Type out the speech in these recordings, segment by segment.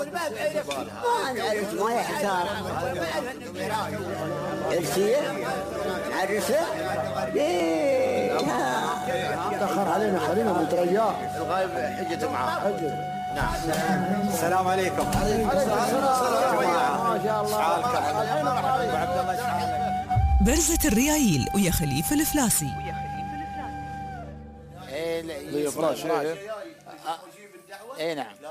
ما نعرف ما يحتار الشيء عرسه ليه تأخر علينا خلينا مترياه الغايب حجته معاه. نعم. السلام عليكم. ما شاء الله. وعبد الله شحالك. برزة الريايل ويا خليفة الفلاسي. ايه فراش. ايه نعم.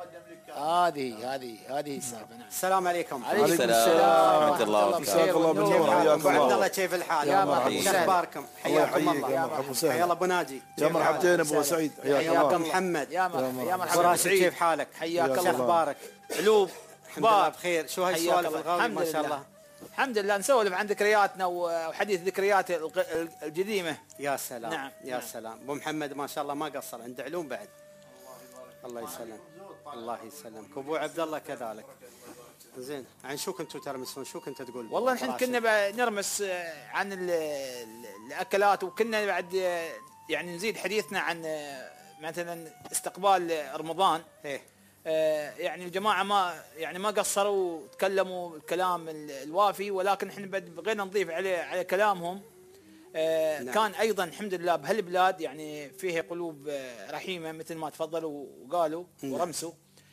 هذه السالفه. نعم. السلام عليكم. عليكم السلام ورحمه الله وبركاته. الله بالنور. حياك ابو عبد الله. الله كيف الحال؟ يا مرحبا. شو اخباركم؟ حياكم الله. يا مرحبا وسهلا. حيا الله ابو ناجي. يا مرحبتين ابو سعيد. حياكم محمد. يا مرحبا. ابو راشد كيف حالك؟ حياك شو الله. اخبارك؟ علوب الحمد لله بخير. شو هالسوالف الغاوية ما شاء الله؟ الحمد لله نسولف عن ذكرياتنا وحديث ذكريات القديمه. يا سلام. نعم. يا سلام. ابو محمد ما شاء الله ما قصر، عنده علوم بعد. الله يسلم. الله يسلمك. ابو عبد الله كذلك. زين، عن شو كنتوا ترمسون؟ شو كنت تقول؟ والله نحن كنا نرمس عن الاكلات، وكنا بعد يعني نزيد حديثنا عن مثلا استقبال رمضان. ايه. يعني الجماعه ما قصروا وتكلموا الكلام الوافي، ولكن احنا بغينا نضيف على كلامهم. نعم. كان ايضا الحمد لله بهالبلاد يعني فيها قلوب رحيمه مثل ما تفضلوا وقالوا ورمسوا.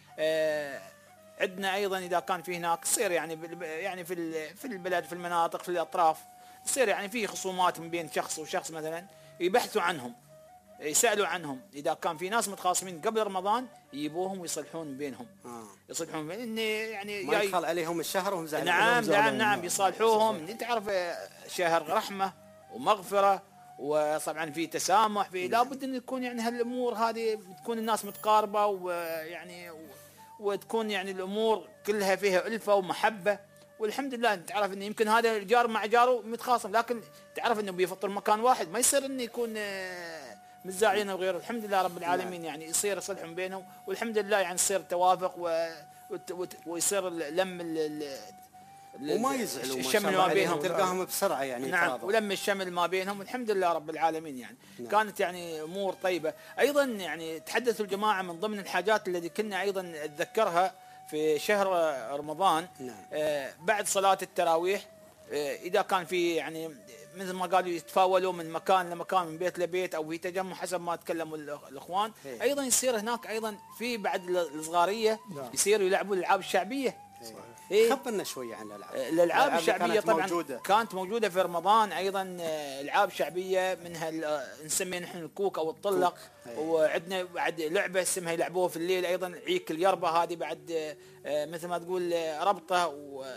عندنا ايضا اذا كان في هناك تصير يعني في البلد، في المناطق، في الاطراف، تصير يعني في خصومات من بين شخص وشخص مثلا، يبحثوا عنهم، يسالوا عنهم. اذا كان في ناس متخاصمين قبل رمضان يجيبوهم ويصلحون بينهم. يصلحون بين يعني ما يدخل عليهم الشهر وهم زعلانين. نعم يصالحوهم. انت تعرف شهر رحمه ومغفره، وطبعا في تسامح، في لابد ان يكون يعني هالامور هذه تكون الناس متقاربه، ويعني وتكون يعني الامور كلها فيها الفه ومحبه. والحمد لله انت تعرف انه يمكن هذا الجار مع جاره متخاصم، لكن تعرف انه بيفطر مكان واحد، ما يصير انه يكون متزاعلين وغيره. الحمد لله رب العالمين يعني يصير صلحهم بينهم، والحمد لله يعني يصير توافق ويصير لم وما يزعلوا الشمل ما بينهم، تلقاهم بسرعه يعني. نعم. ولم الشمل ما بينهم، والحمد لله رب العالمين يعني. نعم. كانت يعني امور طيبه. ايضا يعني تحدثوا الجماعه من ضمن الحاجات التي كنا ايضا نتذكرها في شهر رمضان. نعم. بعد صلاه التراويح، اذا كان في يعني مثل ما قالوا يتفاولوا من مكان لمكان، من بيت لبيت، او في تجمع حسب ما تكلموا الاخوان. ايضا يصير هناك ايضا في بعد الصغاريه يصيروا يلعبوا الالعاب الشعبيه. إيه؟ خبرنا شويه عن الالعاب الشعبيه. طبعا كانت موجوده في رمضان ايضا العاب شعبيه، منها نسميها نحن الكوك او الطلق. وعندنا بعد لعبه اسمها يلعبوها في الليل ايضا، عيك اليربه. هذه بعد مثل ما تقول ربطه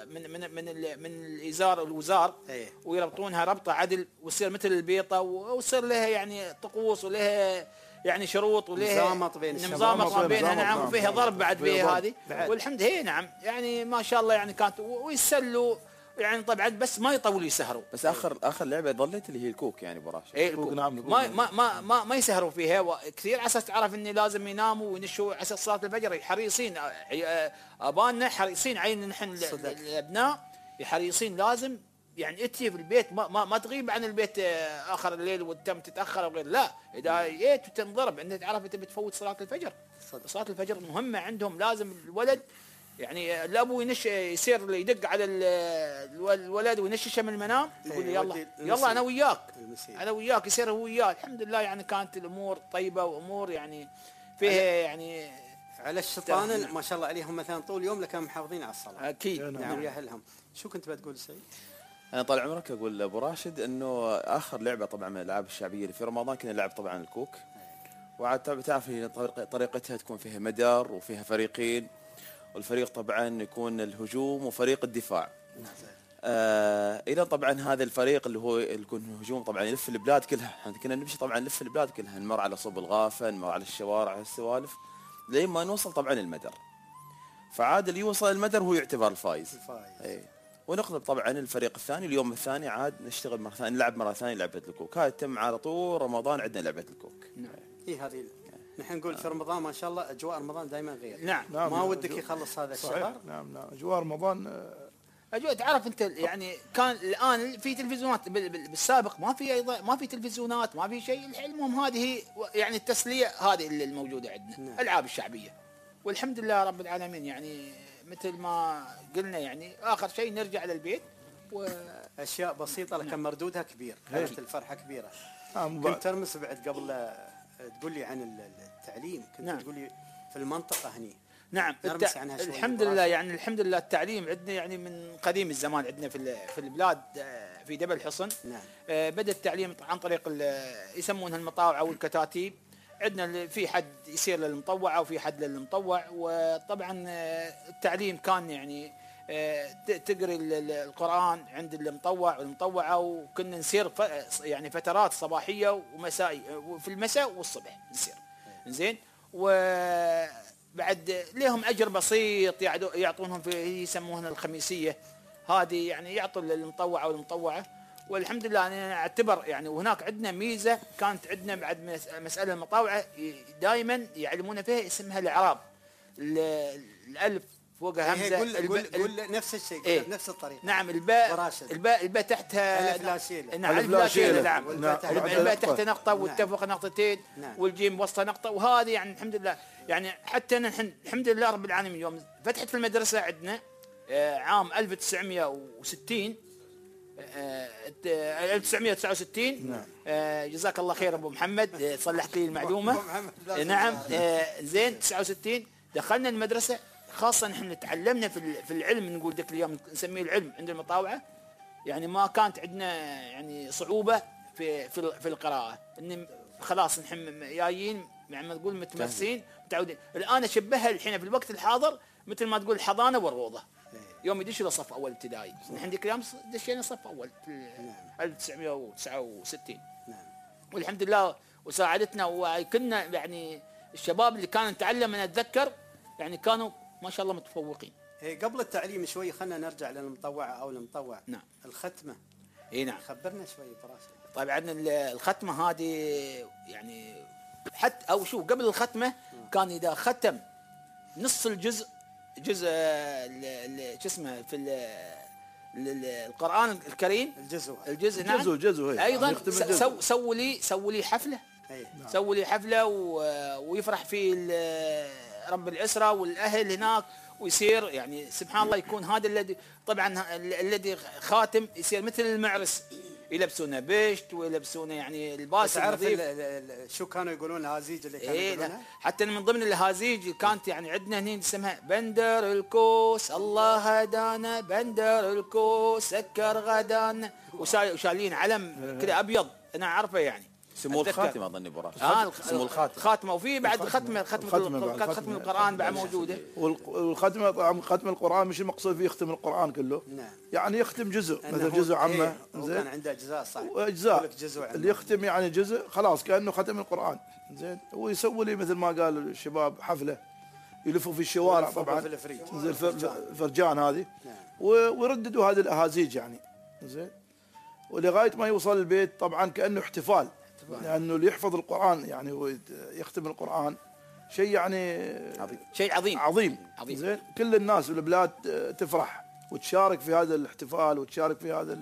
من الازار الوزار. ويربطونها ربطه عدل، وتصير مثل البيطه، ويصير لها يعني طقوس، ولها يعني شروط، ولها نظامط ما بينها. نعم. وفيها ضرب بعد فيها هذه. والحمد لله. نعم. يعني ما شاء الله يعني كانت ويسلوا يعني طبعا، بس ما يطولوا يسهروا. بس اخر لعبه ظلت اللي هي الكوك يعني براش. الكوك. نعم. ما يسهروا فيها كثير، على اساس تعرف ان لازم يناموا وينشوا على اساس صلاه الفجر. حريصين ابائنا، حريصين عين نحن الابناء حريصين، لازم يعني اتي في البيت، ما تغيب عن البيت اخر الليل وتم تتاخر او غير. لا، اذا جيت وتنضرب انت تعرف انت بتفوت صلاه الفجر. صلاه الفجر مهمه عندهم، لازم الولد يعني الابو يصير يدق على الولد وينششه من المنام، يقول يلا انا وياك يصير هو وياه. الحمد لله يعني كانت الامور طيبه، وامور يعني فيها يعني على الشيطان ما شاء الله عليهم مثلا طول اليوم لكانوا محافظين على الصلاه. اكيد. نعم. ويا اهلهم. شو كنت بتقول سعيد؟ انا طال عمرك اقول ابو راشد انه اخر لعبه طبعا من الالعاب الشعبيه اللي في رمضان كنا نلعب طبعا الكوك. وعاد تعرف طريقتها تكون فيها مدار وفيها فريقين، والفريق طبعا يكون الهجوم وفريق الدفاع. اذا طبعا هذا الفريق اللي هو يكون هجوم طبعا يلف البلاد كلها. احنا كنا نمشي طبعا نلف البلاد كلها، نمر على صوب الغافه، نمر على الشوارع، على السوالف، لين ما نوصل طبعا المدر. فعاد اللي يوصل المدر هو يعتبر الفايز. ونقلب طبعا الفريق الثاني اليوم الثاني عاد نشتغل مره ثانيه، نلعب مره ثانيه لعبه الكوك. هاي تم على طول رمضان عندنا لعبه الكوك. هذه نحن نقول في رمضان ما شاء الله اجواء رمضان دائما غير. نعم. ما ودك يخلص هذا الشهر. نعم. اجواء رمضان اجواء تعرف انت يعني كان الان في تلفزيونات، بالسابق ما في تلفزيونات، ما في شيء. المهم هذه يعني التسليه هذه اللي الموجوده عندنا. العاب الشعبيه، والحمد لله رب العالمين. يعني مثل ما قلنا يعني اخر شيء نرجع للبيت اشياء بسيطه لكن مردودها كبير، كانت الفرحه كبيره. نعم. كنت ترمس بعد قبل تقول لي عن التعليم، كنت نعم. تقول لي في المنطقه هني. نعم. نرمس عنها شوي الحمد براشد. لله يعني الحمد لله التعليم عندنا يعني من قديم الزمان عندنا في البلاد في دبل الحصن. نعم. بدا التعليم عن طريق يسمونها المطاوعه والكتاتيب. عندنا في حد يصير للمطوعه وفي حد للمطوع، وطبعا التعليم كان يعني تقري القرآن عند المطوع والمطوعة، وكنا نسير يعني فترات صباحية ومسائية، وفي المساء والصبح نسير. زين. وبعد لهم أجر بسيط يعطونهم في يسمونها الخميسية، هذه يعني يعطوا للمطوعة والمطوعة. والحمد لله أنا أعتبر يعني، وهناك عندنا ميزة كانت عندنا بعد مسألة المطاوعة دائما يعلمونا فيها اسمها الإعراب. الألف فوقها همزه. قول نفس الشيء. إيه؟ نفس الطريقه. نعم. براشد. الباء تحتها الف لا شيله. نعم الف لا شيله. نعم. الباء نقطة. تحت نقطه والتاء نقطتين. نعم. والجيم وسطها نقطه. وهذه يعني الحمد لله يعني حتى نحن الحمد لله رب العالمين يوم فتحت في المدرسه عندنا عام 1960 1969. نعم. جزاك الله خير ابو محمد، صلحت لي المعلومه. نعم. زين 69 دخلنا المدرسه، خاصة نحن تعلمنا في العلم، نقول ذاك اليوم نسميه العلم عند المطاوعة. يعني ما كانت عندنا يعني صعوبة في القراءة، ان خلاص نحن جايين يعني ما تقول متمرسين متعودين. الآن أشبهها الحين في الوقت الحاضر مثل ما تقول الحضانة والروضة. يوم يدش إلى صف أول ابتدائي، نحن ذيك الأيام دشينا صف أول في 1969. نعم. والحمد لله وساعدتنا، وكنا يعني الشباب اللي كانوا نتعلم أنا أتذكر يعني كانوا ما شاء الله متفوقين. قبل التعليم شوي خلنا نرجع للمطوعة أو المطوع. نعم. الختمة. اي نعم. خبرنا شوي براشد. طيب عندنا الختمة هذه يعني حتى أو شو قبل الختمة كان إذا ختم نص الجزء جزء شو اسمه في القرآن الكريم الجزء نعم جزء أيضا سووا لي حفلة. سووا لي حفلة ويفرح فيه رب الأسرة والأهل هناك، ويصير يعني سبحان الله يكون هذا الذي طبعا الذي خاتم يصير مثل المعرس، يلبسونه بشت ويلبسونه يعني الباس تعرف شو كانوا يقولون الهازيج اللي كانوا يقولونها؟ حتى من ضمن الهازيج كانت يعني عندنا هنا اسمها بندر الكوس الله هدانا بندر الكوس سكر غدانا، وشالين علم كذا ابيض انا اعرفه يعني سمو الخاتم اظن ابو راشد. سمو الخاتم خاتمه، وفي بعد ختم القرآن بعد موجوده. والختمه طبعا ختم القرآن مش المقصود فيه يختم القرآن كله. نعم. يعني يختم جزء مثل جزء عامه. زين. كان عنده اجزاء صح. واجزاء اللي يختم يعني جزء خلاص كانه ختم القرآن. زين. ويسوي لي مثل ما قال الشباب حفله يلفوا في الشوارع طبعا في الفريج. زين الفرجان هذه. نعم. ويرددوا هذه الاهازيج يعني. زين. ولغايه ما يوصل البيت طبعا كانه احتفال، لانه اللي يحفظ القرآن يعني ويختم القرآن شيء يعني شيء عظيم. زين. كل الناس بالبلاد تفرح وتشارك في هذا الاحتفال وتشارك في هذا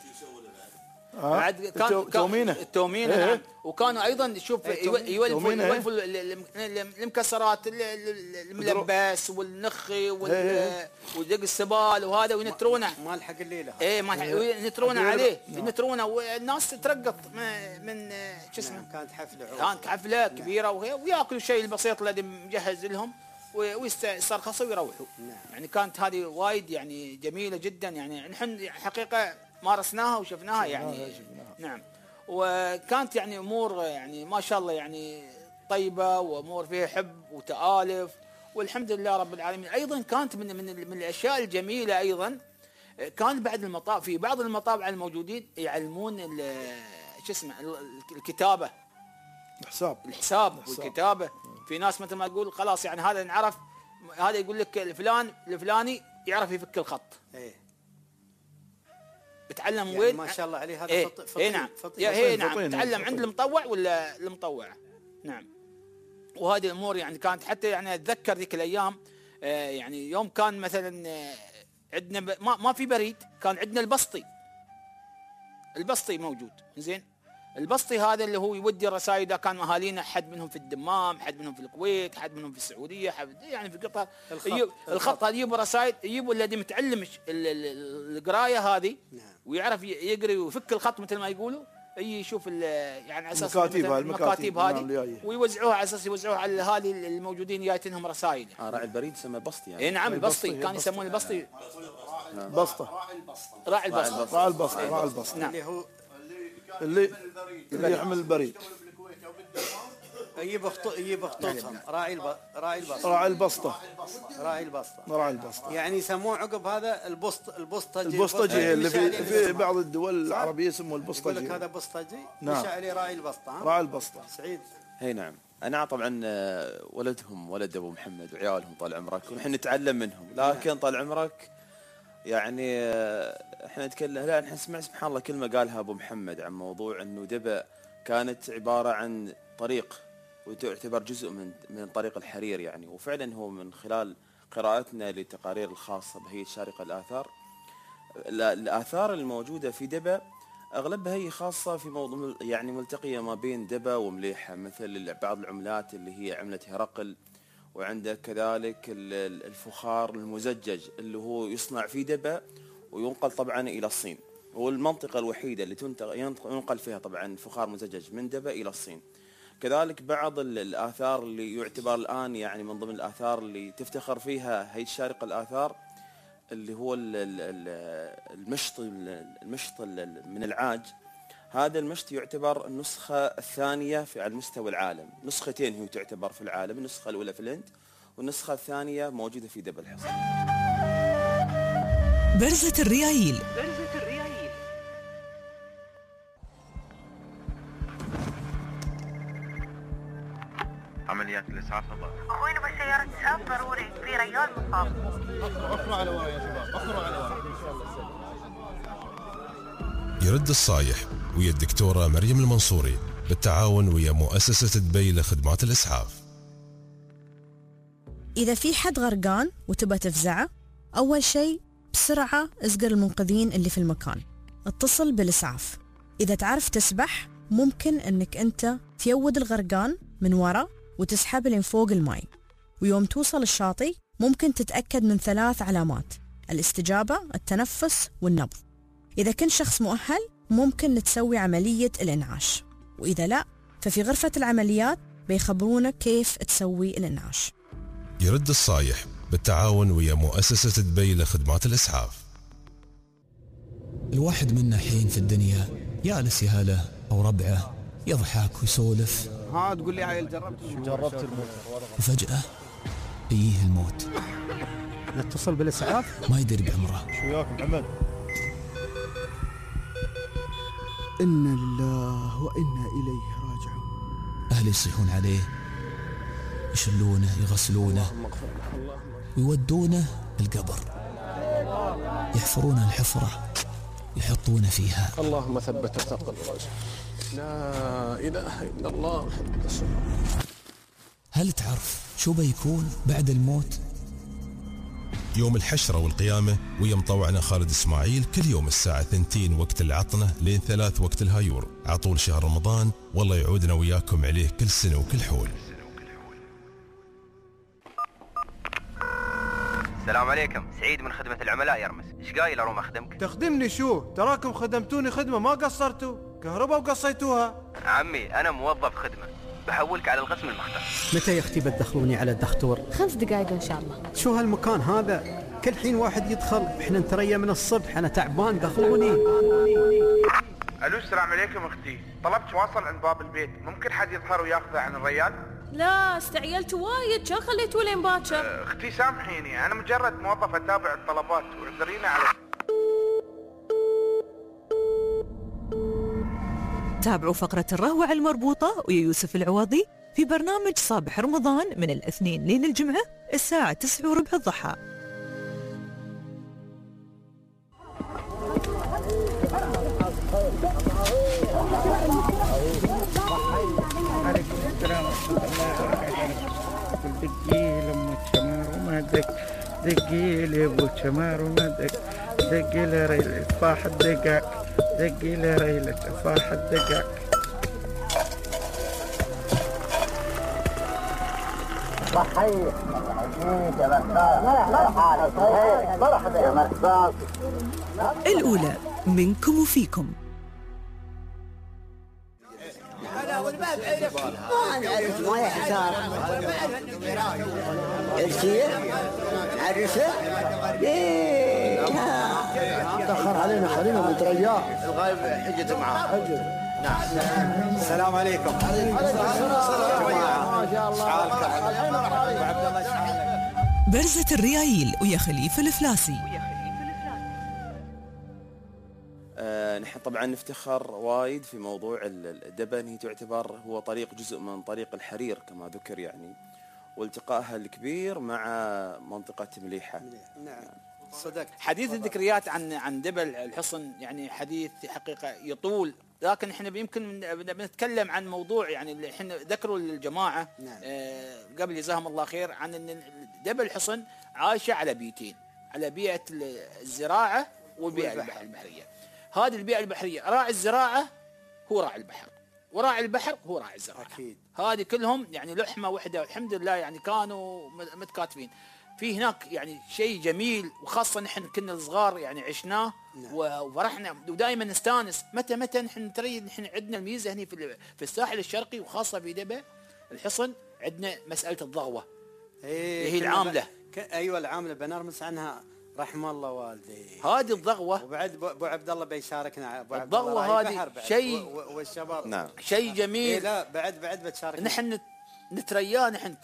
بعد التومينه. نعم. وكانوا ايضا شوف يولفوا المكسرات الملبس والنخي ودق السبال وهذا وينترونه ما الحق الليله. ينترونه عليه ينترونه، والناس تترقط من شو اسمه. كانت حفله كبيره وياكلوا الشيء البسيط الذي مجهز لهم ويسترخصوا ويروحوا. يعني كانت هذه وايد يعني جميله جدا، يعني نحن حقيقه مارسناها وشفناها يعني. نعم. وكانت يعني امور يعني ما شاء الله يعني طيبه، وامور فيها حب وتآلف، والحمد لله رب العالمين. ايضا كانت من الاشياء الجميله ايضا كان بعد المطاف في بعض المطابع الموجودين يعلمون شو اسمه الكتابه، الحساب والكتابه. في ناس مثل ما تقول خلاص يعني هذا نعرف، هذا يقول لك الفلاني يعرف يفك الخط. بتعلم يعني وين؟ ما شاء الله عليه هذا نعم. نعم. تعلم عند المطوع ولا المطوعه. نعم. وهذه الامور يعني كانت حتى يعني اتذكر ذيك الايام يعني يوم كان مثلا عندنا ما في بريد، كان عندنا البسطي موجود. زين. البسطي هذا اللي هو يودي الرسائل اذا كان اهالينا حد منهم في الدمام، حد منهم في الكويت، حد منهم في السعوديه، يعني في قطر. الخط هذا يجيب رسائل، يجيبوا الذي متعلم القرايه هذه ويعرف يقري ويفك الخط مثل ما يقولوا، يشوف يعني على اساس المكاتيب هذه ويوزعوها على اساس يوزعوها على الاهالي الموجودين جايتهم رسائل. راعي البريد يسمى بسطي يعني. اي نعم البسطي كان يسمونه البسطي. بسطه. راعي البسطه. نعم. اللي هو اللي يحمل البريد. يجيب خطوطهم. راعي البسطه. يعني يسموه عقب هذا البسطجي اللي في بعض الدول العربيه يسموه البسطجي. يقول لك هذا بسطجي نعم. عليه راعي البسطه. راعي البسطه. سعيد. اي نعم. انا طبعا ولدهم ولد ابو محمد وعيالهم طال عمرك ونحن نتعلم منهم، لكن طال عمرك يعني احنا نتكلم احنا نسمع سبحان الله كلمه قالها ابو محمد عن موضوع انه دبا كانت عباره عن طريق وتعتبر جزء من طريق الحرير يعني. وفعلا هو من خلال قراءتنا للتقارير الخاصه بهيئه شارقه الاثار الموجوده في دبا اغلبها هي خاصه في موضوع يعني ملتقيه ما بين دبا ومليحه، مثل بعض العملات اللي هي عمله هرقل، وعندك كذلك الفخار المزجج اللي هو يصنع في دبا وينقل طبعا الى الصين، والمنطقه الوحيده اللي ينقل فيها طبعا فخار مزجج من دبا الى الصين. كذلك بعض الآثار اللي يعتبر الآن يعني من ضمن الآثار اللي تفتخر فيها هيئة شارقة الآثار اللي هو المشط من العاج. هذا المشط يعتبر النسخة الثانية على مستوى العالم، نسختين هي تعتبر في العالم، النسخة الأولى في الهند والنسخة الثانية موجودة في دبا الحصن. برزة الريايل. عمليات الإسعاف الله. أخوي نبغى سيارة إسعاف ضروري، في ريال مصاب. أخروا على ورا يا شباب، أخروا على ورا. يرد الصايح ويا الدكتورة مريم المنصوري بالتعاون ويا مؤسسة دبي لخدمات الإسعاف. إذا في حد غرقان وتبى تفزعه، أول شيء بسرعة اسقر المنقذين اللي في المكان، اتصل بالإسعاف. إذا تعرف تسبح ممكن أنك أنت تيود الغرقان من وراء وتسحب لين فوق الماء، ويوم توصل الشاطئ ممكن تتأكد من 3 علامات: الاستجابة، التنفس، والنبض. إذا كنت شخص مؤهل ممكن نتسوي عملية الإنعاش، وإذا لا ففي غرفة العمليات بيخبرونك كيف تسوي الإنعاش. يرد الصايح بالتعاون ويا مؤسسة دبي لخدمات الإسعاف. الواحد منا حين في الدنيا يالس يهله أو ربعه يضحك ويسولف. تقول لي عيل جربت الموت، وفجأة يجيه الموت. نتصل بالإسعاف ما يدري بعمره. شو وياك محمد؟ إنا لله وإنا إليه راجعون. أهله يصيحون عليه، يشلونه، يغسلونه، ويودونه القبر، يحفرون الحفرة، يحطونه فيها. اللهم ثبت ثقل الرجل. لا إله إلا الله محمد رسول الله. هل تعرف شو بيكون بعد الموت؟ يوم الحشرة والقيامة ويا مطوعنا خالد إسماعيل كل يوم الساعة 2 وقت العطنة لين 3 وقت الهايور عطول شهر رمضان، والله يعودنا وياكم عليه كل سنة وكل حول. السلام عليكم، سعيد من خدمة العملاء يرمس. ايش قايل اروم اخدمك؟ تخدمني شو؟ تراكم خدمتوني خدمة ما قصرتوا، كهرباء وقصيتوها. عمي انا موظف خدمة، بحولك على القسم المختار. متى يا اختي بتدخلوني على الدكتور؟ 5 دقائق ان شاء الله. شو هالمكان هذا؟ كل حين واحد يدخل، احنا نتريا من الصبح، انا تعبان دخلوني. الو السلام عليكم اختي، طلبت واصل عند باب البيت، ممكن حد يظهر وياخذه عن الريال؟ لا استعجلت وايد، شو خليته لين باكر؟ اختي سامحيني، انا مجرد موظف اتابع الطلبات واعذرينا على. تابعوا فقرة الروعة المربوطة ويا يوسف العوضي في برنامج صباح رمضان من الاثنين لين الجمعة الساعة 9:15 الضحى. دقي لأم الشمار وما دقي لي أبو الشمار وما دقي لريلة فاح الدقاق، دقي لريلة فاح الدقاق. صحيح مرحبا يا مرحبا. الأولى منكم وفيكم. ما نعرف ما يحتار الشيء نعرفه. تأخر علينا خلينا نترياه. الغايب حجته معاه. نعم. السلام عليكم. ما شاء الله. برزة الريايل ويا خليفة الفلاسي. نحن طبعا نفتخر وايد في موضوع الدبن. هي تعتبر هو طريق جزء من طريق الحرير كما ذكر يعني، والتقائها الكبير مع منطقة مليحة. نعم صدق. حديث الذكريات عن دبل الحصن يعني حديث حقيقة يطول، لكن احنا يمكن بنتكلم عن موضوع يعني اللي احنا ذكروا للجماعة قبل جزاهم الله خير عن ان دبل الحصن عايشة على بيئتين، على بيئة الزراعة والبيئة البحرية. هذه البيئة البحرية راعي الزراعة هو راعي البحر، وراعي البحر هو راعي الزراعة. أكيد. هذه كلهم يعني لحمة واحدة والحمد لله يعني كانوا متكاتفين. في هناك يعني شيء جميل، وخاصة نحن كنا صغار يعني عشناه وفرحنا ودائما نستانس. متى نحن ترى نحن عندنا الميزة هنا في الساحل الشرقي وخاصة في دبا الحصن عندنا مسألة الضغوة. هي العاملة. ايوه العاملة بنرمس عنها رحم الله والدي. هذه الضغوة وبعد ابو عبد الله بيشاركنا. ابو عبد الضغوة هذه شيء والشباب. نعم. شيء جميل. لا بعد بتشاركنا. نحن نترياه نحن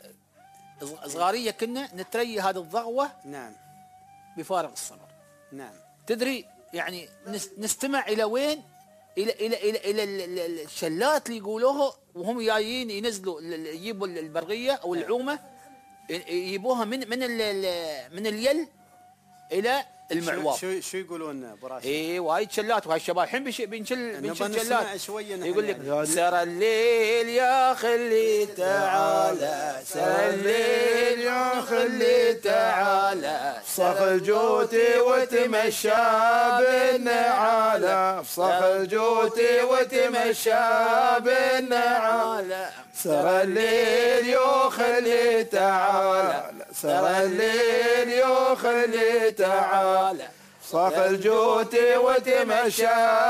صغارية كنا نتري هذه الضغوة. نعم. بفارغ الصبر. نعم. تدري يعني نستمع الى وين؟ الى الشلات اللي يقولوها وهم جايين ينزلوا يجيبوا البرغية او العومة، يجيبوها من اليل الى المعواط. شو يقولون ابو راشد؟ اي وايد شلات، وهاي الشباب الحين بنشل شلات. يقول لك يعني. سرى الليل يا خلي تعالى، سرى الليل يا خلي تعالى، صخ الجوتي وتمشى بالنعالة، صخ الجوتي وتمشى بالنعالة، سرى الليل يا خلي تعالى، سرى الليل يا خلي تعالى، صخ الجوتي وتمشى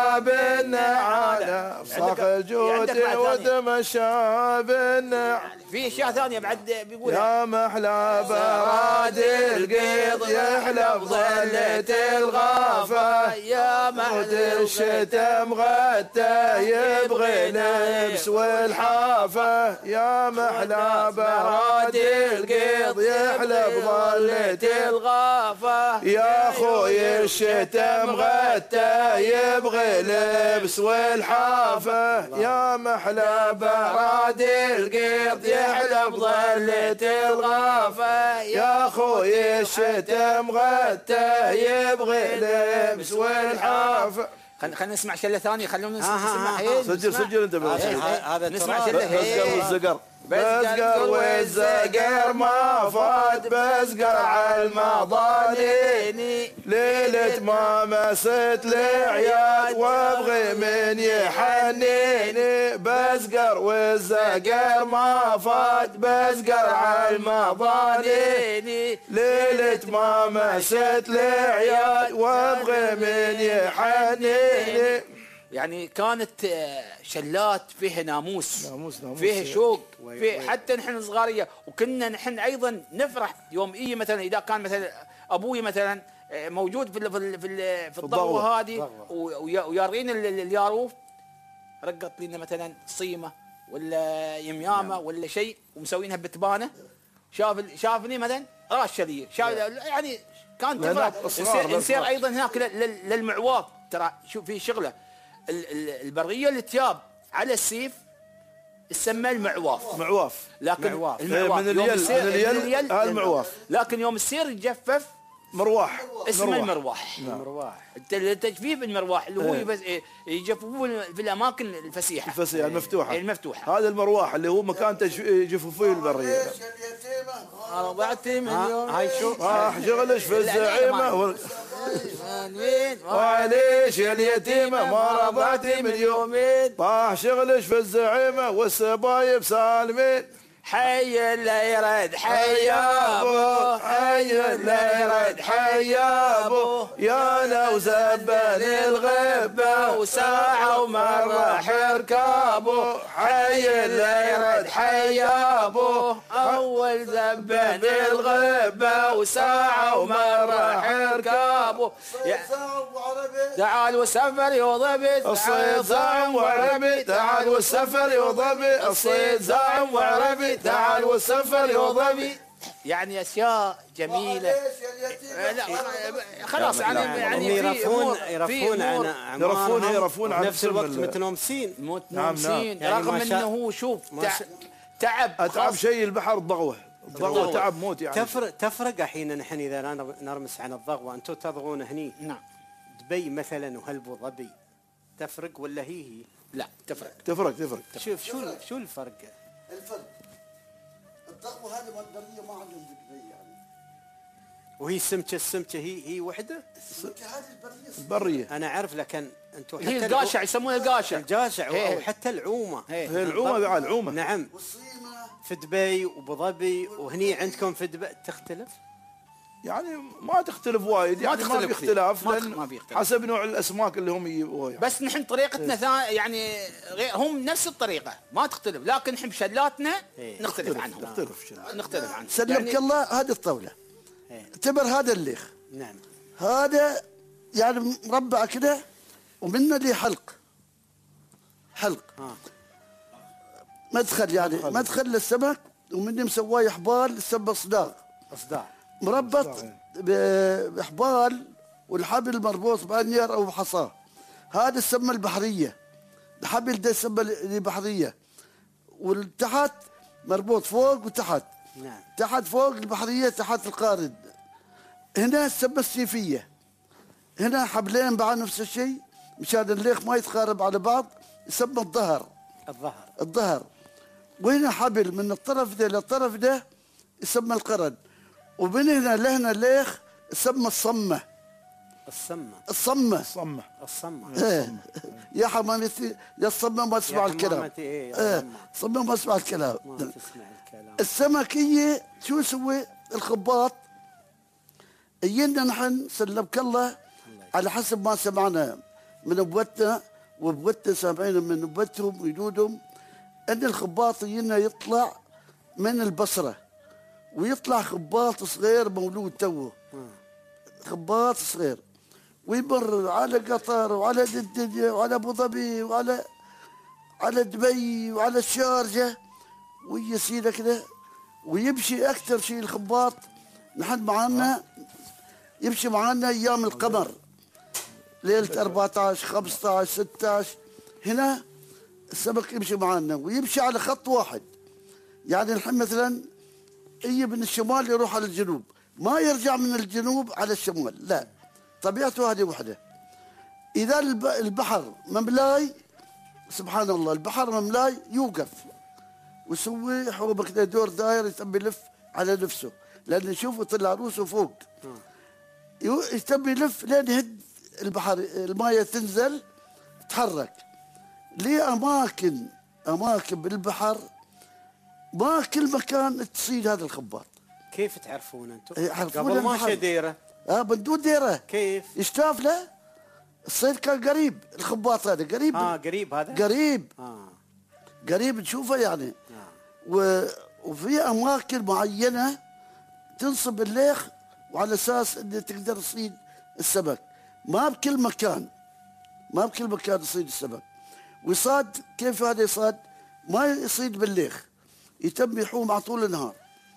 بالنعالة، صخ الجوتي وتمشى بالنعالة. في اشياء ثانيه بعد بيقول يا محلى براد القيض يحلى بظلة الغافة، يا محلى الشتم غته يبغي لبس والحافة، يا محلى براد القيض يحلى بظلة الغافة، يا اخوي الشتم غته يبغي لبس والحافة، يا محلى براد القيض يحلى بظلة الغافة، يا اخوي الشتم غته يبغي لبس والحافة. خلينا نسمع شله ثانيه، خلونا نسمع. سجل انت بس. هذا نسمع شله. بزقر والزقر، بزقر والزقر ما فات، بزقر على المضاني، ليلة ما مست العياد وابغي من يحنيني، بزقر والزقر ما فات، بزقر على المضاني، ليلة ما مست العياد وابغي من يحنيني. يعني كانت شلات فيها ناموس فيها شوق، في حتى نحن صغاريه، وكنا نحن ايضا نفرح يوم مثلا اذا كان مثلا ابوي مثلا موجود في الضوء هذه ويارين الياروف، رقط لنا مثلا صيمه ولا يميامه ولا شيء ومسوينها بتبانه، شافني مثلا راشه لي، يعني كان تفرح. نسير ايضا هناك للمعواط، ترى شوف في شغله البرغيه التياب على السيف تسمى المعواف. لكن معواف. من اليل المعواف. لكن يوم السير يتجفف مروح، اسمه المروح. التجفيف المروح اللي هو بس يجففوه في الاماكن الفسيحه المفتوحه. هذا المروح اللي هو مكان يجففوا فيه البريه. رضعتي من يوم هاي شو شغلش في الزعيمه وليش يا اليتيمه ما رضعتي من يومين، طاح شغلش في الزعيمه والسبايب سالمين، حي اللي يرد حي ابو، حي اللي يرد حي ابو، يا لو زبل الغبة وساعة ومرة حركابه، حي اللي يرد حي ابو، اول زبل الغبة وساعة ومرة حركابه. تعال والسفر يضبط الصيد زعم وعربي، تعال والسفر يضبط الصيد زعم وعربي، تعال والسفر يضبط. يعني اشياء جميله. لا خلاص يعني يرفون عن نفس الوقت متنومسين. نعم. رغم انه هو شوف تعب شيء البحر الضغوه تعب موت يعني. تفرق الحين نحن اذا نرمس عن الضغوه، انتم تضغون هني. نعم. دبي مثلا وهلبو ظبي تفرق ولا هي؟ لا تفرق. شوف شو الفرق؟ الضغوه هذه مقدريه ما عندهم دبي يعني. وهي السمكه هي وحده؟ السمكه هذه البريه. انا اعرف، لكن انتم هي القاشع يسمونها القاشع او حتى العومه. هي العومه بعد العومه. نعم. في دبي وابو ظبي وهني عندكم في دبي تختلف؟ يعني ما تختلف وايد، يعني ما في اختلاف حسب نوع الاسماك اللي هم يجيبوها يعني. بس نحن طريقتنا يعني غير، هم نفس الطريقه ما تختلف، لكن نحن بشلاتنا نختلف عنهم. نختلف عنهم. سلمك يعني الله هذه الطاوله. اعتبر هذا الليخ. نعم. هذا يعني مربع كده ومنه لي حلق. مدخل يعني مدخل للسمك، ومني مسواه حبال يسمى صداع مربط بحبال، والحبل مربوط بانير او بحصاه. هذا يسمى البحريه. الحبل ده يسمى البحريه، والتحت مربوط فوق وتحت. نعم. تحت فوق البحريه، تحت القارد. هنا تسمى السيفيه. هنا حبلين بعد نفس الشيء مشان الليخ ما يتقارب على بعض، يسمى الظهر. وهنا حبل من الطرف ده للطرف ده يسمى القرن، ومن هنا لهنا الليخ يسمى الصمه. يا حمامتي يا الصمه ما تسمع الكلام. الصمه ما تسمع الكلام. السمكيه شو يسوي الخباط؟ يجينا نحن سلمك الله على حسب ما سمعنا من ابوتنا، وابوتنا سامعين من ابوتهم وجدودهم، ان الخباط يجينا يطلع من البصره، ويطلع خباط صغير مولود توه، خباط صغير، ويمر على قطر وعلى الدنيا وعلى ابو ظبي وعلى دبي وعلى الشارجه، ويسير كده ويمشي اكثر شيء الخباط. نحن معانا يمشي معانا ايام القمر، ليله 14 15 16 هنا السمك يمشي معانا، ويمشي على خط واحد. يعني نحن مثلا يجي من الشمال يروح على الجنوب، ما يرجع من الجنوب على الشمال، لا، طبيعته هذه وحده. اذا البحر مملاي، سبحان الله، البحر مملاي يوقف ويسوي حوبه كذا دور داير، يتم يلف على نفسه، لان يشوفه طلع روسه فوق، يتم يلف لين يهد البحر، المايه تنزل تتحرك. ليه اماكن بالبحر ما كل مكان تصيد هذا الخباط. كيف تعرفون انتم؟ يعرفون قبل ما ديره. بندون ديره. كيف؟ يشتاف له. الصيد كان قريب، الخباط هذا قريب. قريب هذا؟ قريب. قريب نشوفه يعني. وفي اماكن معينه تنصب الليخ، وعلى اساس انه تقدر تصيد السمك. ما بكل مكان يصيد السمك. ويصاد كيف هذا يصاد؟ ما يصيد بالليخ، يتم يحوم على طول النهار.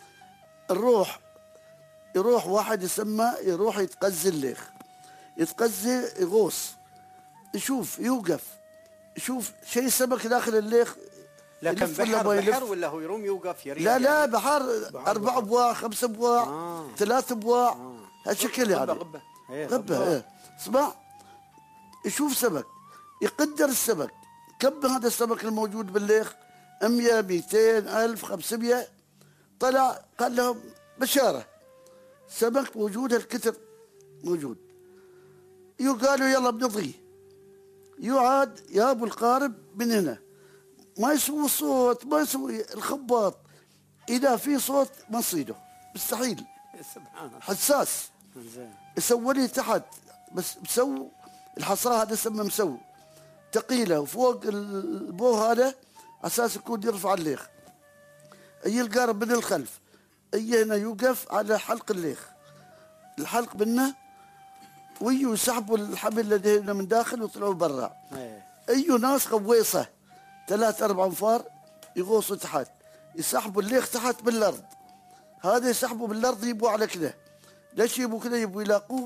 يروح واحد يروح يتغذى الليخ، يتغذى يغوص، يوقف يشوف شيء سمك داخل الليخ. لكن بحر ولا هو يروم يوقف يريد؟ لا بحر 4 أبواع 5 أبواع 3 أبواع هالشكل يعني. غبة. اسمع، يشوف سمك، يقدر السمك، كم هذا السمك الموجود بالليخ؟ 100 200 1000 500. طلع قال لهم بشارة، سمك موجود هالكثر موجود. قالوا يلا بنضغيه. يعاد يا ابو القارب من هنا، ما يسوي صوت، ما يسوي الخباط، اذا في صوت ما تصيده مستحيل، سبحان الله. حساس. زين. يسوي لي تحت بس مسو الحصاه هذا اسمه مسو ثقيله، وفوق البو هذا اساس يكون يرفع الليخ. يجي القارب من الخلف، يجي هنا يوقف على حلق الليخ، الحلق منه، ويجوا يسحبوا الحبل الذي هنا من داخل ويطلعوا برا. ايوا ناس غويصه 3-4 انفار يغوصوا تحت، يسحبوا الليخ تحت بالارض، هذا يسحبوا بالارض يبوا على كذا. ليش يبوا كذا؟ يبوا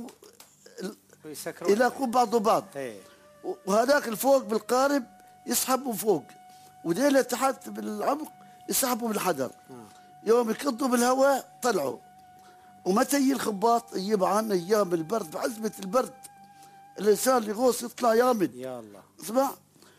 يلاقوا بعض بعض. وهذاك الفوق بالقارب يسحبوا فوق، وديله تحت بالعمق يسحبوا بالحجر. يوم يكضوا بالهواء طلعوا. ومتى يجي الخباط يجيب عنا ايام البرد، بعزمه البرد الانسان يغوص يطلع يامن. يا الله. اسمع،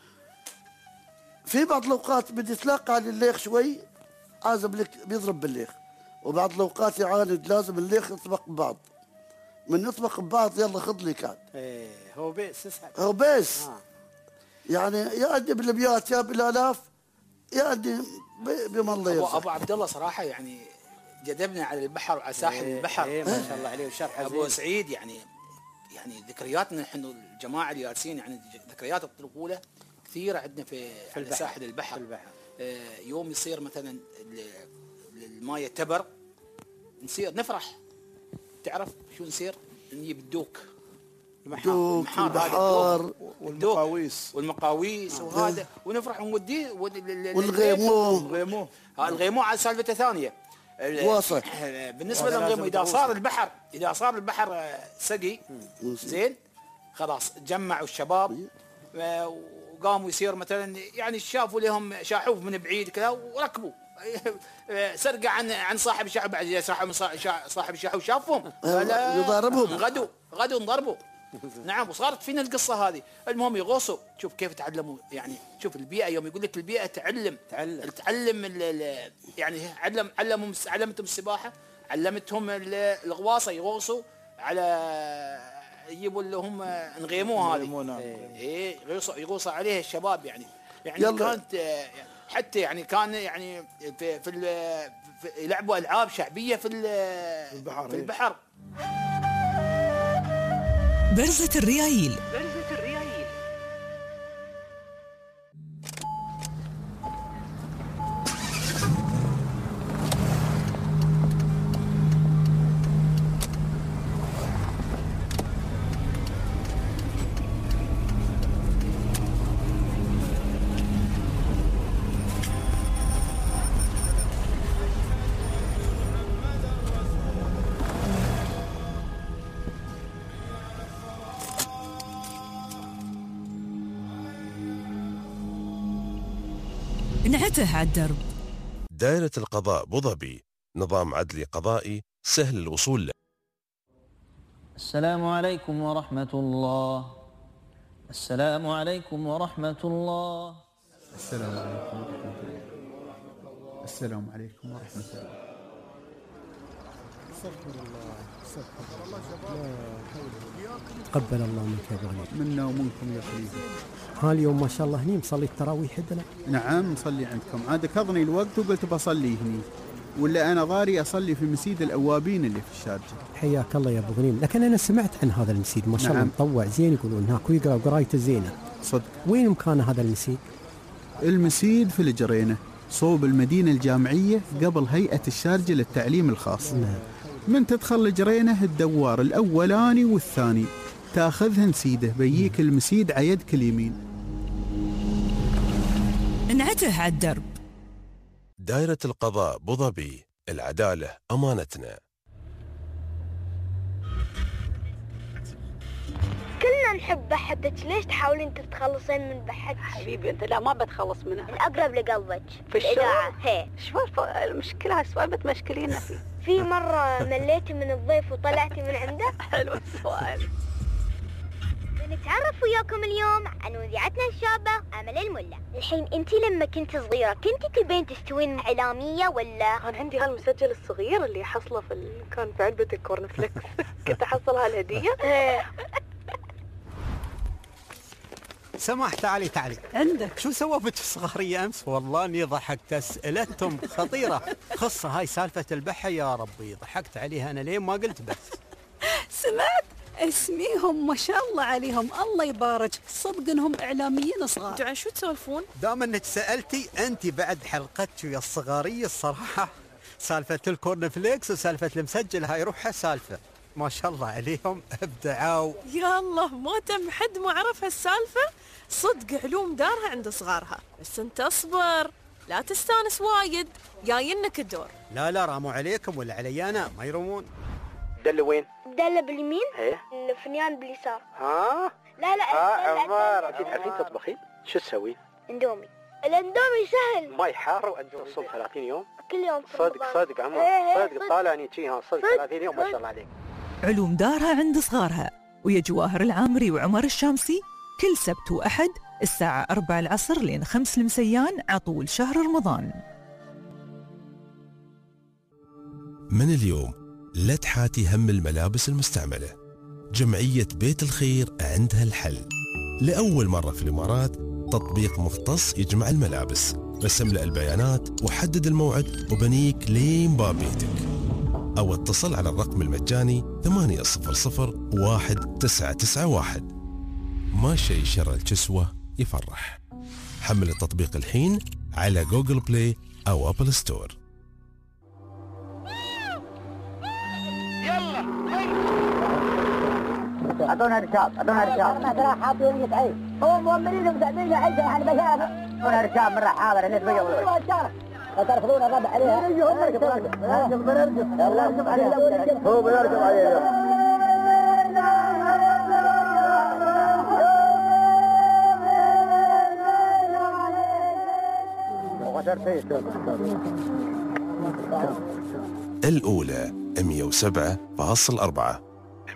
في بعض الاوقات بدي يتلاقى على الليخ شوي عازم لك بيضرب بالليخ، وبعض الاوقات يعاند لازم الليخ يطبق ببعض. من يطبق ببعض يلا خذ لي كان. هو بيس اسحب. هو بيس. يعني يأدي بالابيات يا بالالاف، يأدي بما الله يرزق. ابو عبد الله صراحه يعني جذبنا على البحر وعلى ساحل البحر. ما شاء الله عليه وشرح ابو سعيد يعني ذكرياتنا نحن الجماعه اللي جالسين، يعني ذكريات الطفوله كثيره عندنا في ساحل البحر. يوم يصير مثلا المايه تبر نصير نفرح. تعرف شو نصير؟ نجيب الدوك، البحار والمقاويس وهذا، ونفرح ونوديه والغيمو. الغيمو على سالفته ثانيه. واصل. بالنسبه للغيمو اذا صار البحر سقي زين خلاص تجمعوا الشباب وقاموا يصير مثلا يعني شافوا لهم شاحوف من بعيد كذا وركبوا سرقه عن صاحب الشاحوف. بعد اذا صاحب الشاحوف شافهم يضاربهم، غدوا انضربوا. نعم، وصارت فينا القصه هذه. المهم يغوصوا، شوف كيف تعلموا. يعني شوف البيئه، يوم يقول لك البيئه تعلم يعني علمتهم السباحه، علمتهم الغواصه، يغوصوا على يجيبوا اللي هم انغيموه هذه. يغوصوا عليها الشباب. يعني كانت حتى يعني كان يعني في يلعبوا العاب شعبيه في البحر. برزة الريايل. انعته على الدرب. دائرة القضاء أبوظبي، نظام عدلي قضائي سهل الوصول له. السلام عليكم ورحمة الله. السلام عليكم ورحمة الله. السلام عليكم ورحمة الله. السلام عليكم ورحمة الله. استغفر الله استغفر الله. لا حول. تقبل الله منك يا ابو غنيم. منا ومنكم يا حبيبي. اليوم ما شاء الله هني مصلي التراويح عندنا. نعم نصلي عندكم، عاد كضني الوقت وقلت بصلي هني، ولا انا ضاري اصلي في مسجد الاوابين اللي في الشارجه. حياك الله يا ابو غنيم، لكن انا سمعت عن هذا المسجد ما شاء الله مطوع زين، يقولون هناك ويقرا قرايته زينه. صدق. وين مكان هذا المسجد؟ المسجد في الجرينه صوب المدينه الجامعيه قبل هيئه الشارجه للتعليم الخاص. نعم. من تدخل الجرينه الدوار الاولاني والثاني تاخذها نسيده بيجيك المسجد على يدك اليمين. انعته على الدرب. دائرة القضاء أبوظبي، العدالة أمانتنا. كلنا نحب بحتك، ليش تحاولين تتخلصين من بحتك؟ حبيبي انت لا ما بتخلص منها. الأقرب لقلبك في الإذاعة. هي شوف المشكلة هالسؤال بتمشكلينا فيه. في مرة مليتي من الضيف وطلعتي من عنده؟ حلو السؤال. نتعرف وياكم اليوم عن مذيعتنا الشابة أمل الملا. الحين انتي لما كنت صغيرة كنتي تبين تستوين إعلامية ولا؟ كان عندي هالمسجل الصغير اللي حصله كان في علبة الكورن فليكس. كنت أحصل هالهدية. سماح تعالي عندك شو سوى بنت الصغارية أمس؟ والله إني ضحكت، أسئلتهم خطيرة. خصة هاي سالفة البحة يا ربي، ضحكت عليها أنا لين ما قلت بس. سمعت اسميهم ما شاء الله عليهم، الله يبارك، صدق انهم اعلاميين صغار. انتوا عن شو تسولفون؟ دام انك سألتي انت بعد حلقتك يا الصغارية الصراحة، سالفة الكورن فليكس وسالفة المسجل هاي روحها سالفة، ما شاء الله عليهم ابدعوا. يا الله ما تم حد ما عرف هالسالفة، صدق علوم دارها عند صغارها، بس انت اصبر لا تستانس وايد، جاينك الدور. لا راموا عليكم ولا علي انا، ما يرمون. دلة وين؟ دلة باليمين، ايه الفنيان باليسار. ها؟ لا عمار اكيد عارفين تطبخين؟ شو تسوين؟ اندومي. الاندومي سهل. ماي حار واندومي صوم 30 يوم؟ كل يوم. صدق عمار، صدق طالع نيتشيها صدق 30 يوم ما شاء الله عليك. علوم دارها عند صغارها، ويا جواهر العامري وعمر الشامسي كل سبت وأحد الساعة 4 العصر لين 5 المسيان عطول شهر رمضان. من اليوم لا تحاتي هم الملابس المستعملة. جمعية بيت الخير عندها الحل. لأول مرة في الإمارات تطبيق مختص يجمع الملابس. بس املأ البيانات وحدد الموعد وبنيك لين باب بيتك. أو اتصل على الرقم المجاني 800-1991. ما شيء شر الكسوة يفرح. حمل التطبيق الحين على جوجل بلاي أو أبل ستور. اعطونا رشاد احنا ترى حاطين لك عيب، هو مؤمنين ومساعدين عيب على المشاكل. اعطونا رشاد من حاضر الناس بيجوا لا ترفضون الربع عليها. نرجف عليها هو بنرجف عليها. الأولى 107.4.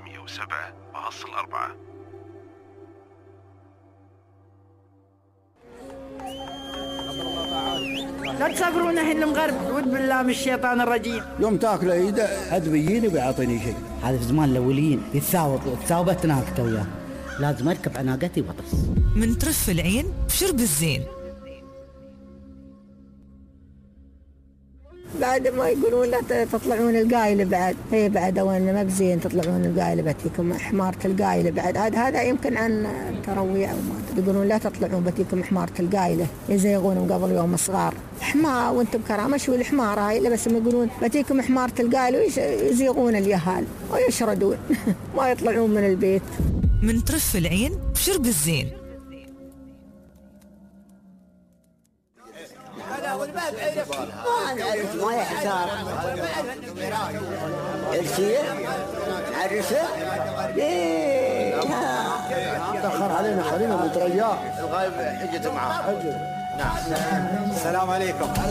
لا تسافرون الحين المغرب، ود بالله من الشيطان الرجيم. يوم تاكل عيد حد بيجيني بيعطيني شيء. هذا في زمان الاوليين تثاوبت ناقته وياه، لازم اركب على ناقتي واطس. من ترف العين بشرب الزين. بعد ما يقولون لا تطلعون القايلة بعد، هي بعد وين ما بزين تطلعون القايلة بتيكم حمارة القايلة بعد. هذا يمكن عن ترويع او ما يقولون لا تطلعون بتيكم حمارة القايلة، يزيغون قبل يوم صغار. حمار وانتم بكرامة شو الحمار هاي، لا بس يقولون بتيكم حمارة القايلة ويزيغون اليهال ويشردون ما يطلعون من البيت. من ترف العين بشرب الزين. ما نعرف ما يحتار الشيء نعرفه. ليه تأخر علينا خلينا نترياه. الغايب حجته معاه. نعم. السلام عليكم. ما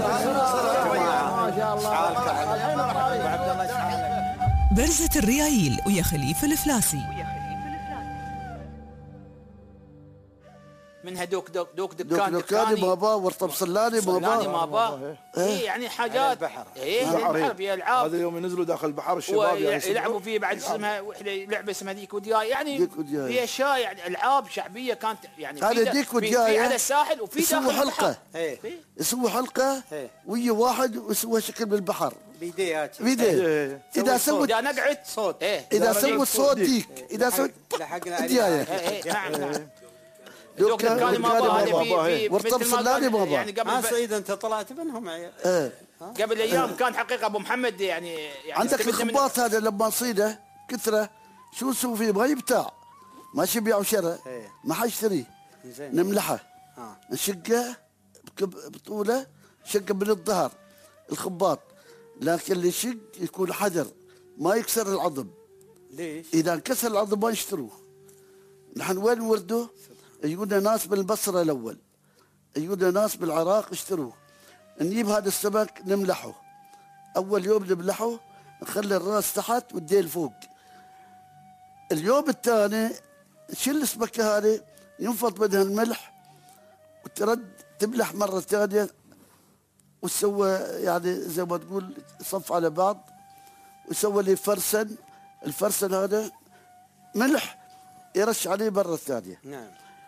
شاء الله. برزة الريايل ويا خليفة الفلاسي. منها دكاني مابا ورطب صلاني مابا. إيه يعني حاجات البحر. إيه البحر في ألعاب. هذا يوم ينزلوا داخل البحر الشباب يعني يلعبوا فيه بعد اسمها لعبة اسمها ديك ودياي، يعني في أشياء يعني ألعاب شعبية كانت يعني هذا ديك ودياي في على الساحل وفي داخل حلقة. يسوي حلقة ويا واحد ويسوي شكل بالبحر بيديه. إذا سوت نقعد صوت. إذا سوت صوت ديك إذا سوت دياية. نعم. دكاني مابا هذه ورطب صلاني مابا. يعني قبل سعيد انت طلعت منهم قبل ايام كان حقيقه ابو محمد يعني عندك الخباط هذا لما نصيده كثره شو نسوي فيه؟ ما يبتاع، ماشي بيع وشراء، ما حيشتري. نملحه نشقه بطوله، شقه من الظهر الخباط، لكن اللي يشق يكون حذر ما يكسر العظم. ليش؟ اذا انكسر العظم ما يشتروه. نحن وين نورده؟ يجونا ناس بالبصره الاول، يجونا ناس بالعراق يشتروه. نجيب هذا السمك نملحه، اول يوم نملحه نخلي الراس تحت والديل فوق. اليوم الثاني نشيل السمكه هذه ينفض منها الملح وترد تملح مره ثانيه وتسوى يعني زي ما تقول صف على بعض ويسوى لي فرسن. الفرسن هذا ملح يرش عليه مرة ثانية. نعم.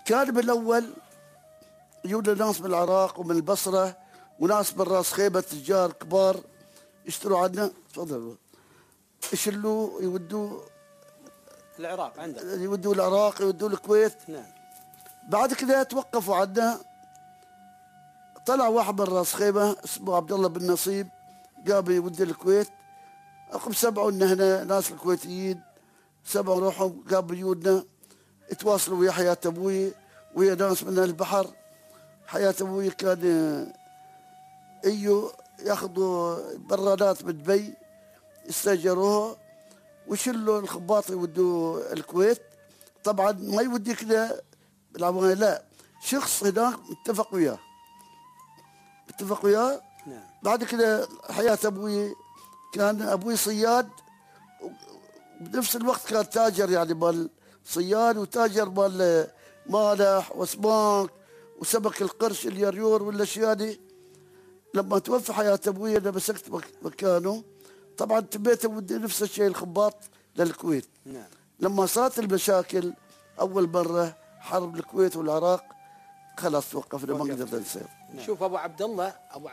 كان بالاول يجونا ناس من العراق ومن البصره وناس من راس خيبه تجار كبار يشتروا عندنا. تفضلوا. يشلوا يودوا العراق عندك، يودوا العراق، يودوا الكويت. نعم. بعد كده توقفوا عندنا. طلع واحد من راس خيمه اسمه عبد الله بن نصيب، قام يودي الكويت. اقوم سمعوا ان هنا ناس الكويتيين سمعوا روحهم قاموا يودنا، يتواصلوا ويا حياه ابوي ويا ناس من البحر. حياه ابوي كان ياخذوا برادات من دبي يستاجروها ويشلوا الخباط يودوا الكويت. طبعا ما يودي كذا بالعماني، لا، شخص هناك متفق وياه. نعم. بعد كده حياة أبوي كان أبوي صياد، وبنفس الوقت كان تاجر يعني مال صياد وتاجر مال مالح واسماك وسمك القرش اليريور والاشياء دي. لما توفى حياة أبوي أنا مسكت مكانه. طبعا تبيت ودي نفس الشيء الخباط للكويت. نعم. لما صارت المشاكل أول مرة حرب الكويت والعراق خلاص توقفنا، ما قدرنا نسير. شوف ابو عبد الله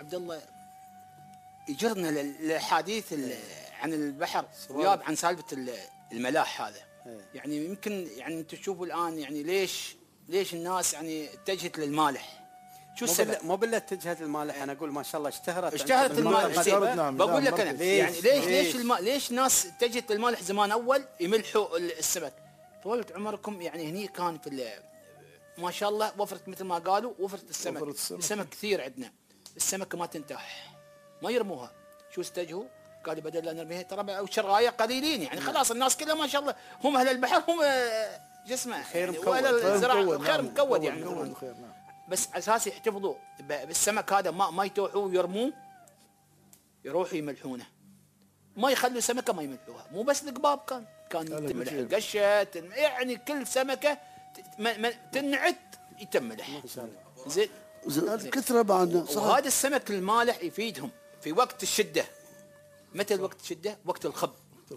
يجرنا للحديث عن البحر وياب عن سالفه الملاح هذا. يعني يمكن يعني انتم تشوفوا الان يعني ليش الناس يعني اتجهت للمالح؟ شو السبب؟ مو بالله اتجهت للمالح، انا اقول ما شاء الله اشتهرت المالح. بقول لك انا يعني ليش الناس اتجهت للمالح زمان اول يملحوا السمك. طولة عمركم يعني هني كان في ما شاء الله وفرت مثل ما قالوا وفرت السمك. السمك كثير عندنا، السمكه ما تنتح، ما يرموها. شو استجهوا؟ قالوا بدل لا نرميها ترى وشرايه قليلين يعني خلاص الناس كلها ما شاء الله هم اهل البحر هم جسمه خير يعني مكود، الزراعه خير مكود يعني بس اساس يحتفظوا بالسمك هذا ما يتوحوه ويرموه، يروحوا يملحونه، ما يخلوا سمكه ما يملحوها. مو بس القباب كان تملح القشه يعني كل سمكه تنعت يتملح. زين كثره معنا. وهذا السمك المالح يفيدهم في وقت الشده. متى وقت الشده؟ وقت الخب.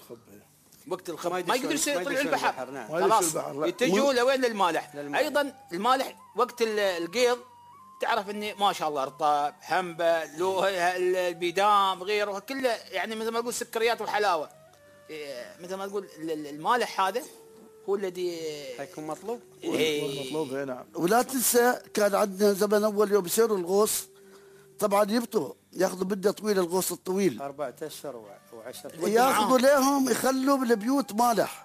وقت الخب ما يقدروا يطلعوا البحر. خلاص يتجهوا لوين؟ للمالح. ايضا المالح وقت القيض تعرف اني ما شاء الله رطب، حنبه، البيدام، غيره كله يعني مثل ما تقول سكريات وحلاوه. مثل ما تقول المالح هذا هو الذي حيكون مطلوب. مطلوب. نعم. ولا تنسى كان عندنا زمن اول يوم يصيروا الغوص طبعا يبطوا ياخذوا مده طويله الغوص الطويل 4 أشهر و10 ياخذوا لهم يخلوا بالبيوت مالح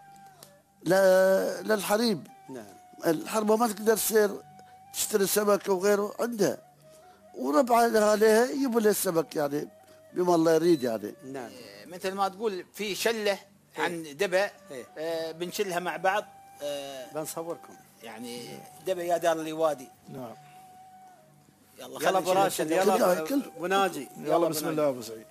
للحريم. نعم. الحرمه ما تقدر تصير تشتري سمك وغيره عندها وربعها عليها يجيبوا له السمك يعني بما الله يريد يعني. نعم. مثل ما تقول في شله عن دبا بنشلها مع بعض. بنصوركم يعني دبا يا دار اللي وادي. نعم. يلا ابو راشد، يلا ابو ناجي، يلا بسم الله ابو سعيد.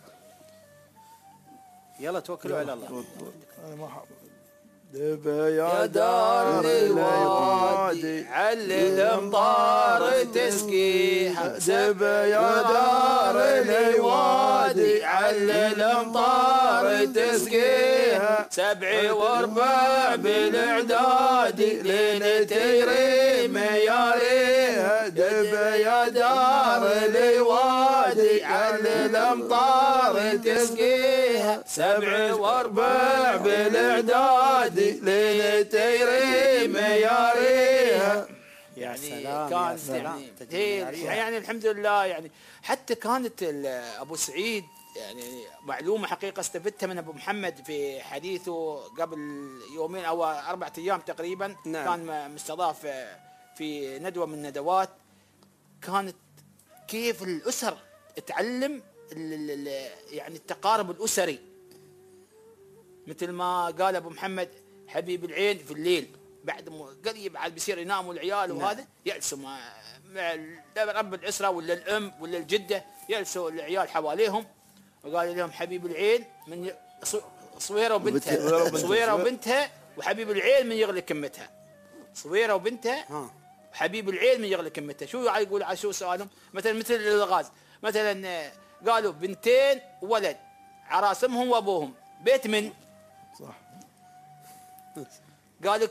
يلا توكلوا على الله. انا ما حافظ. دبا يا دار الوادي علل الامطار تسقيها. دبا يا دار الوادي علل الامطار تسقيها. 7 و4 بالاعداد ليلتي ريم يا ريها. دبا يا دار الوادي علل الامطار تسقيها. 7 و4 بالاعداد ليلتي ريم يا ريها. يعني كان يعني الحمد لله يعني حتى كانت ابو سعيد يعني معلومه حقيقه استفدتها من ابو محمد في حديثه قبل يومين او 4 ايام تقريبا. نعم. كان مستضاف في ندوه من الندوات، كانت كيف الاسر تعلم يعني التقارب الاسري. مثل ما قال ابو محمد حبيب العين في الليل بعد قريب عاد بيصير يناموا العيال وهذا يجلسوا مع رب الاسره ولا الام ولا الجده، يجلسوا العيال حواليهم وقال لهم حبيب العين من صويره وبنتها. صويره وبنتها وحبيب العين من يغلي كمتها. صويره وبنتها وحبيب العين من يغلي كمتها. شو يقول على شو سؤالهم؟ مثل الالغاز مثلا قالوا بنتين وولد عراسمهم وابوهم بيت من؟ صح. قال لك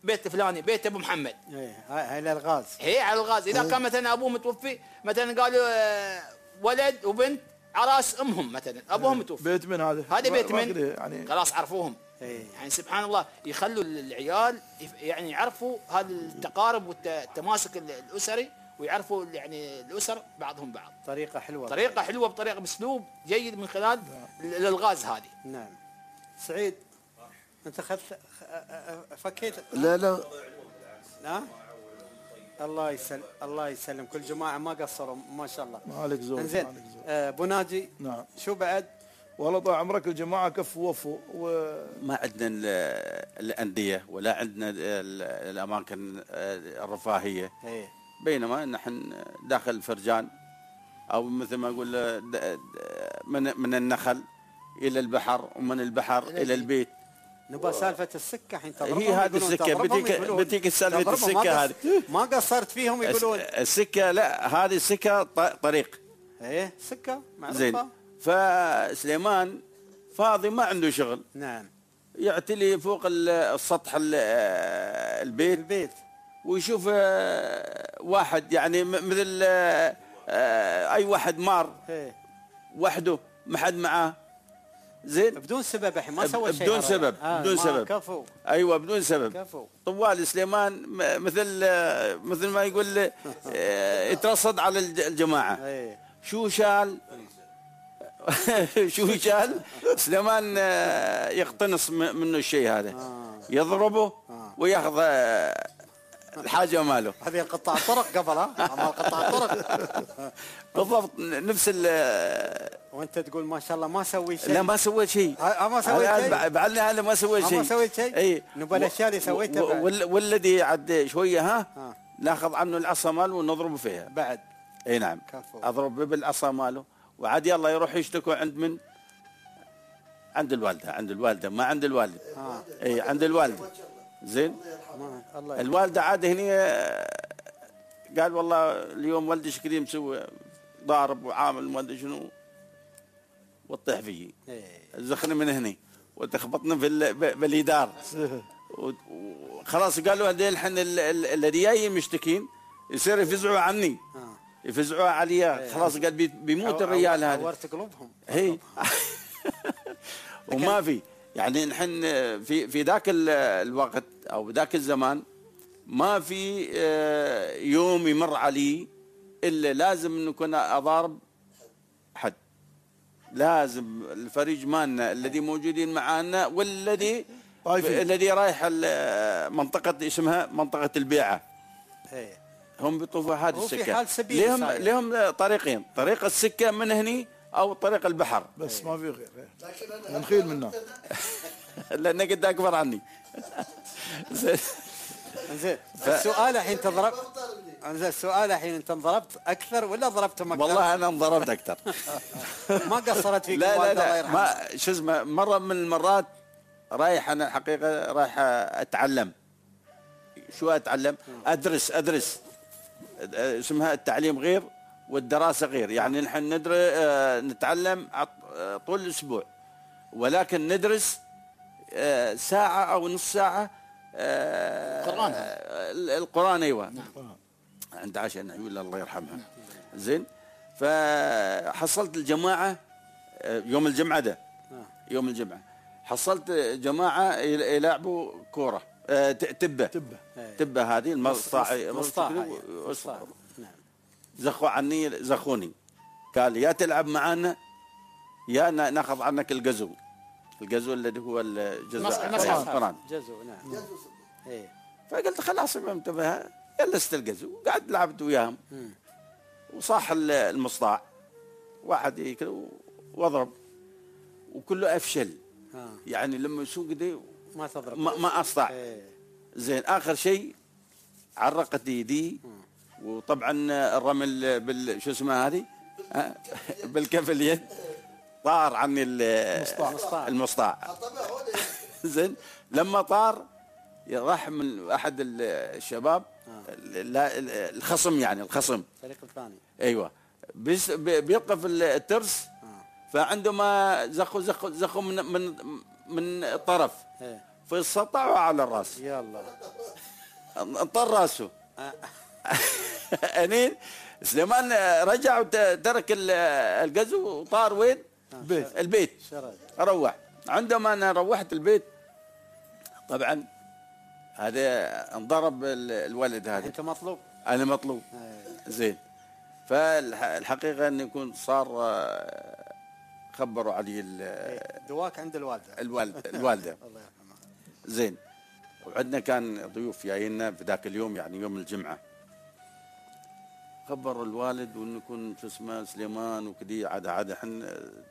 بيت فلاني بيت ابو محمد. هاي الالغاز. هي على الغاز. اذا كان مثلا ابوه متوفي، مثلا قالوا ولد وبنت عراس امهم، مثلا ابوهم متوفي. بيت من هذا؟ هذا بيت من يعني خلاص عرفوهم. يعني سبحان الله يخلوا العيال يعني يعرفوا هذا التقارب والتماسك الاسري، ويعرفوا يعني الاسر بعضهم بعض. طريقه حلوه. طريقه حلوه بطريقه باسلوب جيد من خلال الالغاز هذه. نعم. سعيد انت فكيت. لا نعم. الله يسلم كل جماعه ما قصروا ما شاء الله. ما عليك زود. انزين ابو ناجي. نعم. شو بعد؟ والله طال عمرك الجماعه كفوا وفوا ما عندنا الانديه ولا عندنا الاماكن الرفاهيه. بينما نحن داخل الفرجان او مثل ما اقول من النخل الى البحر، ومن البحر الى البيت. نبغى سالفه السكه الحين تضربهم. هي هذه السكه بتيك سالفه السكه هذه. ما قصرت فيهم يقولون السكه. لا هذه السكه طريق. ايه سكه معروفه. زين. فسليمان فاضي ما عنده شغل. نعم. يعتلي فوق السطح البيت ويشوف واحد يعني مثل اي واحد مار وحده ما حد معاه. زين. بدون سبب الحين ما سوى شيء. بدون سبب. بدون سبب. كفو. ايوه بدون سبب. كفو. طوال سليمان مثل ما يقول يترصد على الجماعه. شو شال شو شال سليمان يقتنص منه الشيء هذا. يضربه وياخذ الحاجه ماله. هذه قطاع الطرق قبل اعمال قطاع الطرق. بالضبط نفس وانت تقول ما شاء الله ما سوي شيء. لا ما سويت شيء. ما سويت شيء. بعدني هذا ما سويت شيء. ما سويت شيء. اي نبغى الاشياء اللي سويتها والذي عد شويه ناخذ عنه العصا ماله ونضربه فيها بعد. اي نعم. كفو. اضرب بالعصا ماله وعاد يلا يروح يشتكوا عند من؟ عند الوالده ما عند الوالد. اي عند الوالده. زين. الوالده عاد هني قال والله اليوم ولدي شكلي مسوي ضارب وعامل ما ادري شنو وتطيح فيي. زخني من هني وتخبطنا بالإدار. وخلاص قالوا هذول الحين الذي جاي مشتكين يصير يفزعوا عني. يفزعوا علي. خلاص قال بيموت الرجال هذا. عورت قلوبهم. هي وما في يعني نحن في ذاك الوقت او ذاك الزمان ما في يوم يمر علي الا لازم نكون اضارب حد. لازم الفريق مالنا الذي موجودين معانا والذي الذي رايح منطقه اسمها منطقه البيعه. هم بيطوفوا هذه السكه. لهم طريقين، طريق السكه من هني او طريق البحر بس ما في غير. نخيل منه لانك انت اكبر عني. زين. السؤال الحين تضرب. السؤال الحين انت انضربت اكثر ولا ضربتهم اكثر؟ والله انا انضربت اكثر. ما قصرت فيك. لا ما شو اسمه مره من المرات رايح انا الحقيقه رايح اتعلم. شو اتعلم؟ ادرس اسمها التعليم غير والدراسه غير. يعني نحن نتعلم طول الاسبوع ولكن ندرس ساعه او نص ساعه القرآن. ايوه نعم. عند عائشة نعيول الله يرحمها. زين. فحصلت الجماعه يوم الجمعه ده. يوم الجمعه حصلت جماعه يلعبوا كوره تبه هذه المصطاع. زخوا عني زخوني. قال يا تلعب معنا يا ناخذ عنك الجزو الذي هو الجزء القرآن. جزو نعم. فقلت خلاص انتبه يلا استلقزوا. قعدت لعبت وياهم وصاح المصطاع واحد يكل واضرب وكله افشل. يعني لما يسوق دي ما تضرب ما استطاع. زين اخر شيء عرقت يدي. وطبعا الرمل شو اسمها هذه بالكف اليد طار عني المصطاع. زين. لما طار راح من احد الشباب الخصم يعني الخصم الفريق الثاني. ايوه بيوقف الترس. فعندما زخوا من الطرف في السطع وعلى الراس. يلا انطر راسه. انين سليمان رجع وترك الغزو وطار وين؟ البيت. روح. عندما انا روحت البيت طبعا هذا انضرب الولد هذا. انت مطلوب؟ انا مطلوب. زين. فالحقيقه انه يكون صار خبروا علي دواك عند الوالده. الوالده. الله يرحمها. زين. وعندنا كان ضيوف جايين في ذاك اليوم يعني يوم الجمعه. خبر الوالد وانه يكون شو اسمه سليمان وكذي عاد احنا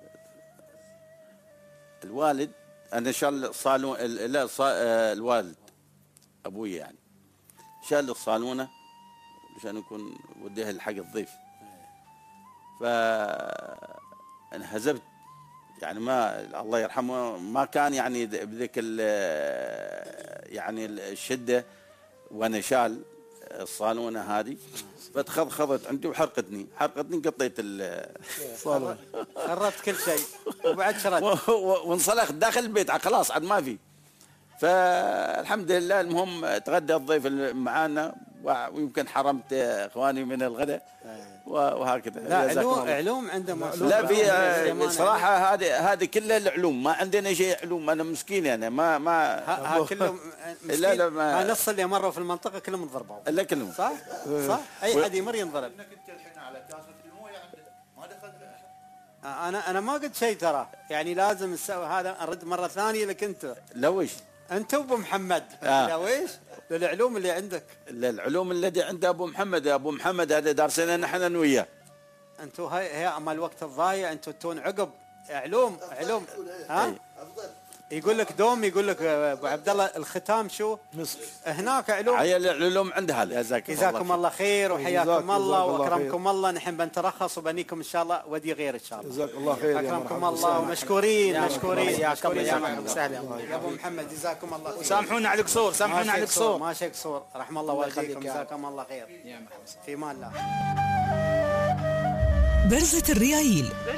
الوالد انا شال الصالون لا الوالد ابوي يعني شال الصالونه عشان يكون وديه الحق الضيف. فانهزمت يعني ما الله يرحمه ما كان يعني بذيك يعني الشده وانا شال الصالونه هذه فتخضخضت عندي وحرقتني قطيت الصالونه خربت كل شيء وبعد شرت وانصلخت داخل البيت خلاص عاد ما في. فالحمد لله المهم تغدى الضيف معانا ويمكن حرمت اخواني من الغداء وهكذا. لا علوم عندنا لا في صراحه هذه كلها العلوم ما عندنا شيء علوم. انا مسكين يعني ما كلهم لا ما نص اللي مروا في المنطقه كلهم انضربوا. لا كلهم صح اي حد يمر ينضرب. انك انت الحين على كاسه المويه عندك ما دخلت. انا ما قلت شيء ترى يعني لازم نسوي هذا. ارد مره ثانيه لك انت. لا وش انت وابو محمد. لا ويش للعلوم اللي عندك. العلوم الذي عند ابو محمد هذا دارسنا نحن انا وياه. انتم هي اما الوقت الضايع انتم تون عقب علوم ها يقول لك دوم يقول لك ابو عبد الله الختام شو مسك هناك علوم. هي العلوم عندها. جزاكم الله خير وحياكم الله واكرمكم الله. نحن بنترخص وبنيكم ان شاء الله ودي غير ان شاء الله. جزاك الله خير. اكرمكم الله ومشكورين يا سهلا يا ابو محمد جزاكم الله خير. سامحونا على القصور سامحونا على القصور. ما شيء قصور رحم الله والديكم جزاكم الله خير. في مان الله. برزة الريايل